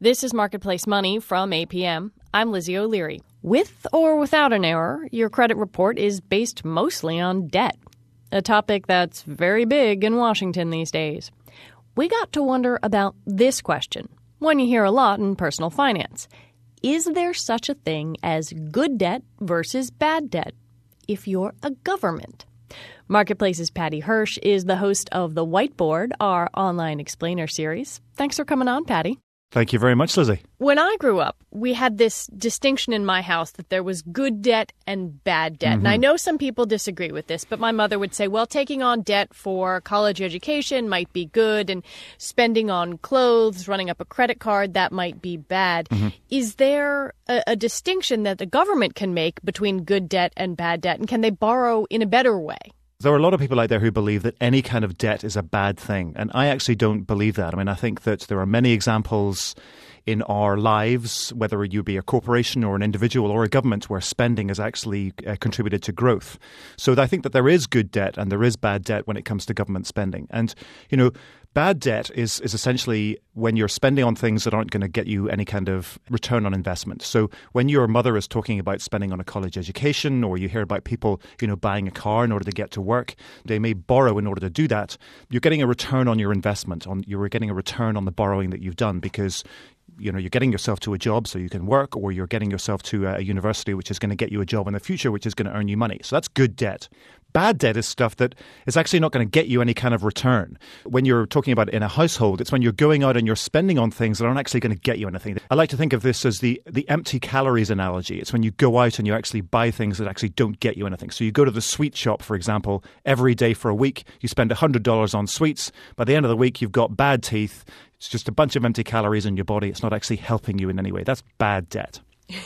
This is Marketplace Money from APM. I'm Lizzie O'Leary. With or without an error, your credit report is based mostly on debt, a topic that's very big in Washington these days. We got to wonder about this question, one you hear a lot in personal finance. Is there such a thing as good debt versus bad debt if you're a government? Marketplace's Patty Hirsch is the host of The Whiteboard, our online explainer series. Thanks for coming on, Patty. Thank you very much, Lizzie. When I grew up, we had this distinction in my house that there was good debt and bad debt. And I know some people disagree with this, but my mother would say, well, taking on debt for college education might be good, and spending on clothes, running up a credit card, that might be bad. Is there a distinction that the government can make between good debt and bad debt, and can they borrow in a better way? There are a lot of people out there who believe that any kind of debt is a bad thing. And I actually don't believe that. I mean, I think that there are many examples in our lives, whether you be a corporation or an individual or a government, where spending has actually contributed to growth. So I think that there is good debt and there is bad debt when it comes to government spending. And, you know, bad debt is essentially when you're spending on things that aren't going to get you any kind of return on investment. So when your mother is talking about spending on a college education, or you hear about people, you know, buying a car in order to get to work, they may borrow in order to do that. You're getting a return on your investment. You're getting a return on the borrowing that you've done because you know, you're getting yourself to a job so you can work, or you're getting yourself to a university which is going to get you a job in the future, which is going to earn you money. So that's good debt. Bad debt is stuff that is actually not going to get you any kind of return. When you're talking about it in a household, it's when you're going out and you're spending on things that aren't actually going to get you anything. I like to think of this as the empty calories analogy. It's when you go out and you actually buy things that actually don't get you anything. So you go to the sweet shop, for example, every day for a week. You spend $100 on sweets. By the end of the week, you've got bad teeth. It's just a bunch of empty calories in your body. It's not actually helping you in any way. That's bad debt.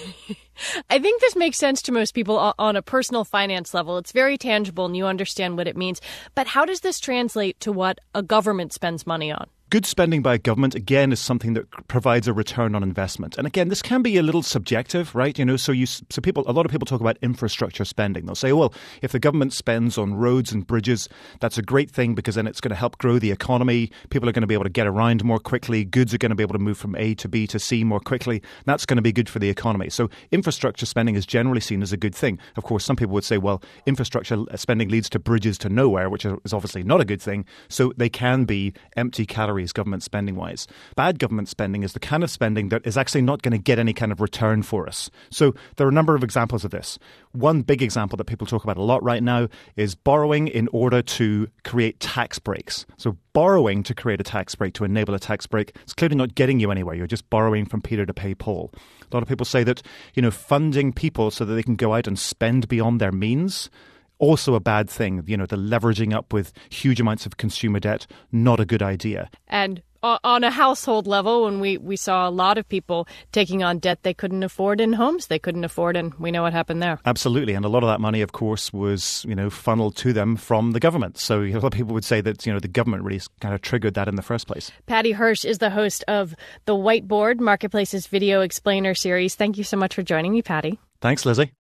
I think this makes sense to most people on a personal finance level. It's very tangible and you understand what it means. But how does this translate to what a government spends money on? Good spending by a government, again, is something that provides a return on investment. And again, this can be a little subjective, right? You know, a lot of people talk about infrastructure spending. They'll say, well, if the government spends on roads and bridges, that's a great thing because then it's going to help grow the economy. People are going to be able to get around more quickly. Goods are going to be able to move from A to B to C more quickly. That's going to be good for the economy. So infrastructure spending is generally seen as a good thing. Of course, some people would say, well, infrastructure spending leads to bridges to nowhere, which is obviously not a good thing. So they can be empty calories government spending-wise. Bad government spending is the kind of spending that is actually not going to get any kind of return for us. So there are a number of examples of this. One big example that people talk about a lot right now is borrowing in order to create tax breaks. So borrowing to create a tax break, to enable a tax break, it's clearly not getting you anywhere. You're just borrowing from Peter to pay Paul. A lot of people say that, you know, funding people so that they can go out and spend beyond their means, also a bad thing. You know, the leveraging up with huge amounts of consumer debt, not a good idea. And on a household level, when we saw a lot of people taking on debt they couldn't afford in homes they couldn't afford, and we know what happened there. Absolutely. And a lot of that money, of course, was, you know, funneled to them from the government. So a lot of people would say that, you know, the government really kind of triggered that in the first place. Patty Hirsch is the host of The Whiteboard, Marketplace's video explainer series. Thank you so much for joining me, Patty. Thanks, Lizzie.